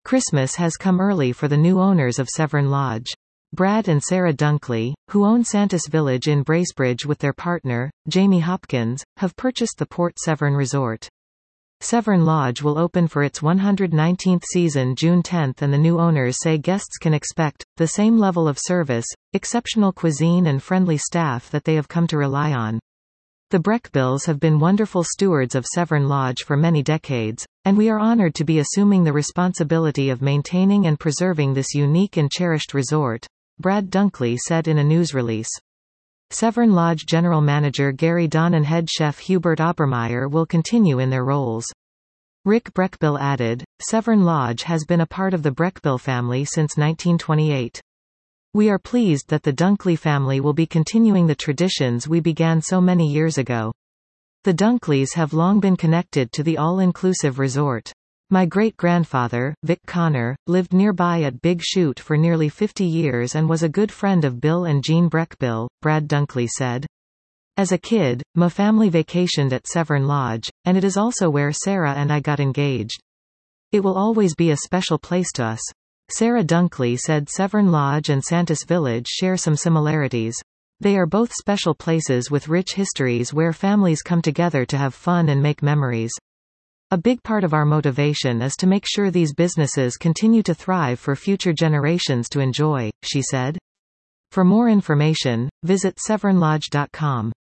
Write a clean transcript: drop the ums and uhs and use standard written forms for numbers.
Christmas has come early for the new owners of Severn Lodge. Brad and Sarah Dunkley, who own Santis Village in Bracebridge with their partner, Jamie Hopkins, have purchased the Port Severn Resort. Severn Lodge will open for its 119th season June 10, and the new owners say guests can expect the same level of service, exceptional cuisine and friendly staff that they have come to rely on. The Breckbills have been wonderful stewards of Severn Lodge for many decades, and we are honored to be assuming the responsibility of maintaining and preserving this unique and cherished resort, Brad Dunkley said in a news release. Severn Lodge General Manager Gary Don and head chef Hubert Obermeyer will continue in their roles. Rick Breckbill added, Severn Lodge has been a part of the Breckbill family since 1928. We are pleased that the Dunkley family will be continuing the traditions we began so many years ago. The Dunkleys have long been connected to the all-inclusive resort. My great-grandfather, Vic Connor, lived nearby at Big Chute for nearly 50 years and was a good friend of Bill and Jean Breckbill, Brad Dunkley said. As a kid, my family vacationed at Severn Lodge, and it is also where Sarah and I got engaged. It will always be a special place to us. Sarah Dunkley said Severn Lodge and Santis Village share some similarities. They are both special places with rich histories where families come together to have fun and make memories. A big part of our motivation is to make sure these businesses continue to thrive for future generations to enjoy, she said. For more information, visit severnlodge.com.